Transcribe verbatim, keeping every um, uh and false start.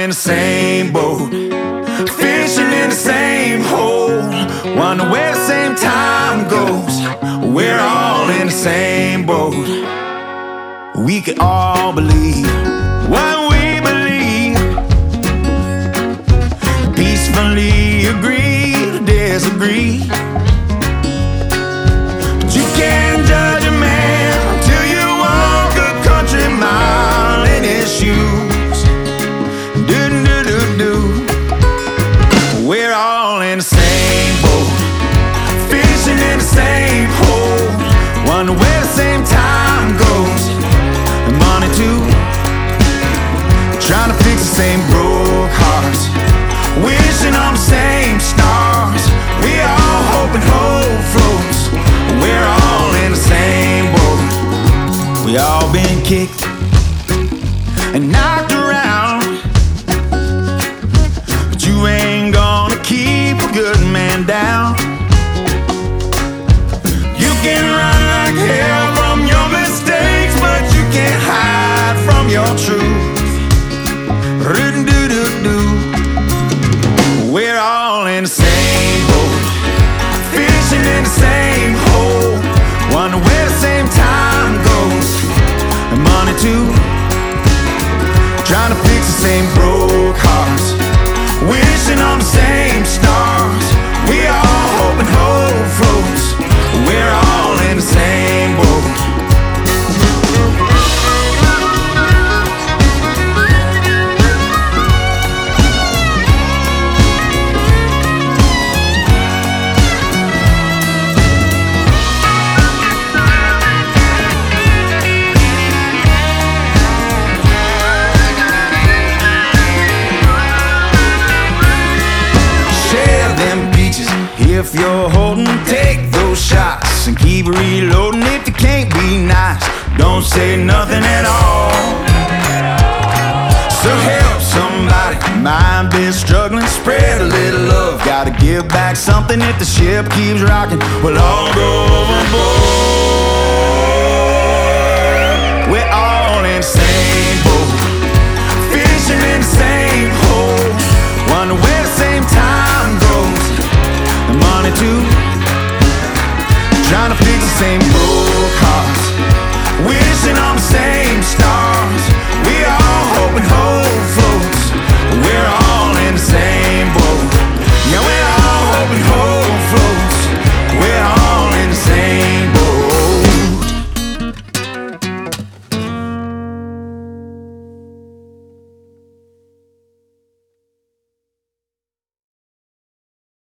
in the same boat, fishing in the same hole, wonder where the same time goes. We're all in the same boat. We can all believe what we believe, peacefully agree to disagree. But you can't judge a man until you walk a country mile in his shoes. Do do do do. We're all in the same boat, fishing in the same hole, wonder where the same time goes. And money too, trying to fix the same broke hearts, wishing on the same stars. We all hoping hope floats. We're all in the same boat. We all been kicked and knocked around, but you ain't gonna keep a good man down. You can run like hell from your mistakes, but you can't hide from your truth. Ru-do-do-do. We're all in the same boat, fishing in the same hole, wonder where the same time goes. And money too, trying to fix the same broke hearts, wishing on the same stars. We all hoping hope floats. We're all in the same boat. If you're holding, take those shots and keep reloading. If you can't be nice, don't say nothing at all. So help somebody, mind been struggling, spread a little love. Gotta give back something if the ship keeps rocking. We'll all go overboard.